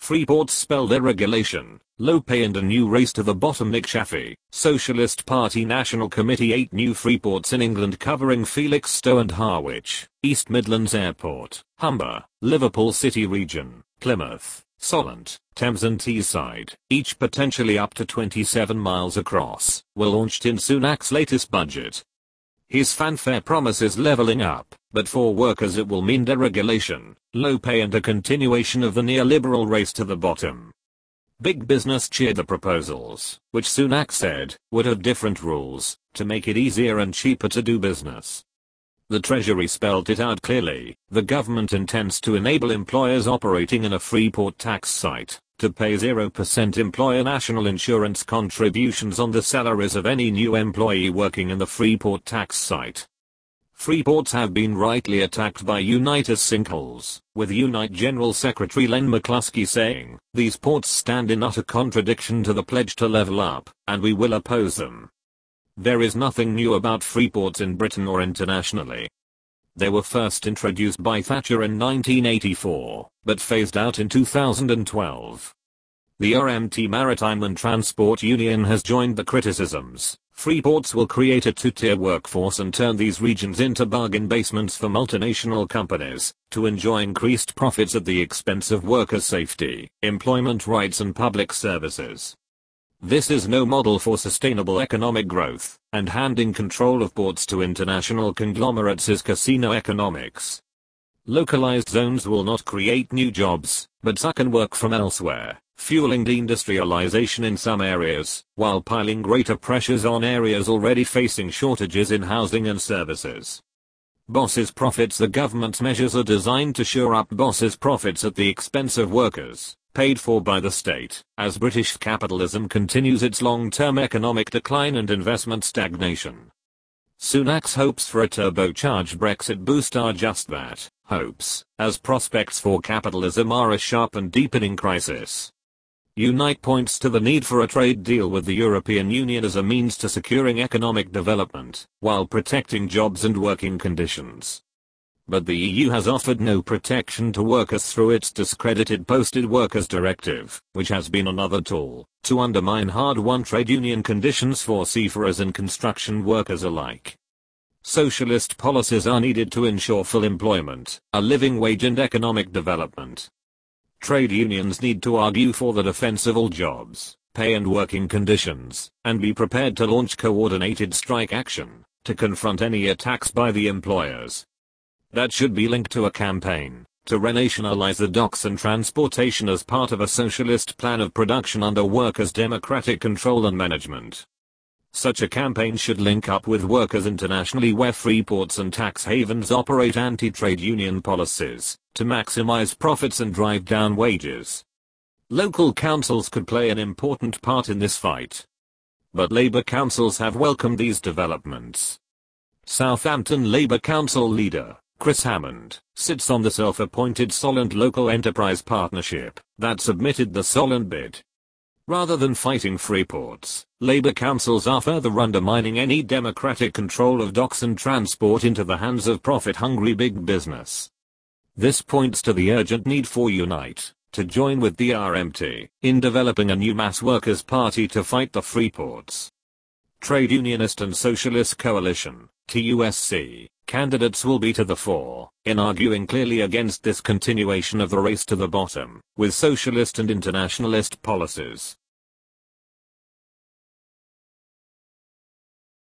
Freeports spell deregulation, low pay and a new race to the bottom. Nick Chaffee, Socialist Party National Committee. 8 new freeports in England covering Felixstowe and Harwich, East Midlands Airport, Humber, Liverpool City Region, Plymouth, Solent, Thames and Teesside, each potentially up to 27 miles across, were launched in Sunak's latest budget. His fanfare promises levelling up, but for workers it will mean deregulation, low pay and a continuation of the neoliberal race to the bottom. Big business cheered the proposals, which Sunak said would have different rules to make it easier and cheaper to do business. The Treasury spelled it out clearly. The government intends to enable employers operating in a Freeport tax site to pay 0% employer national insurance contributions on the salaries of any new employee working in the Freeport tax site. Freeports have been rightly attacked by Unite as sinkholes, with Unite General Secretary Len McCluskey saying, "These ports stand in utter contradiction to the pledge to level up, and we will oppose them." There is nothing new about freeports in Britain or internationally. They were first introduced by Thatcher in 1984, but phased out in 2012. The RMT Maritime and Transport Union has joined the criticisms. Freeports will create a two-tier workforce and turn these regions into bargain basements for multinational companies to enjoy increased profits at the expense of workers' safety, employment rights and public services. This is no model for sustainable economic growth, and handing control of ports to international conglomerates is casino economics. Localized zones will not create new jobs, but suck in work from elsewhere, fueling deindustrialization in some areas, while piling greater pressures on areas already facing shortages in housing and services. Bosses' profits. The government's measures are designed to shore up bosses' profits at the expense of workers, paid for by the state, as British capitalism continues its long-term economic decline and investment stagnation. Sunak's hopes for a turbocharged Brexit boost are just that, hopes, as prospects for capitalism are a sharp and deepening crisis. Unite points to the need for a trade deal with the European Union as a means to securing economic development, while protecting jobs and working conditions. But the EU has offered no protection to workers through its discredited Posted Workers Directive, which has been another tool to undermine hard-won trade union conditions for seafarers and construction workers alike. Socialist policies are needed to ensure full employment, a living wage and economic development. Trade unions need to argue for the defense of all jobs, pay and working conditions, and be prepared to launch coordinated strike action to confront any attacks by the employers. That should be linked to a campaign to renationalize the docks and transportation as part of a socialist plan of production under workers' democratic control and management. Such a campaign should link up with workers internationally where freeports and tax havens operate anti-trade union policies to maximize profits and drive down wages. Local councils could play an important part in this fight. But Labour councils have welcomed these developments. Southampton Labour Council leader Chris Hammond sits on the self-appointed Solent Local Enterprise Partnership that submitted the Solent bid. Rather than fighting freeports, Labour councils are further undermining any democratic control of docks and transport into the hands of profit-hungry big business. This points to the urgent need for Unite to join with the RMT in developing a new mass workers' party to fight the freeports. Trade Unionist and Socialist Coalition, TUSC, candidates will be to the fore in arguing clearly against this continuation of the race to the bottom with socialist and internationalist policies.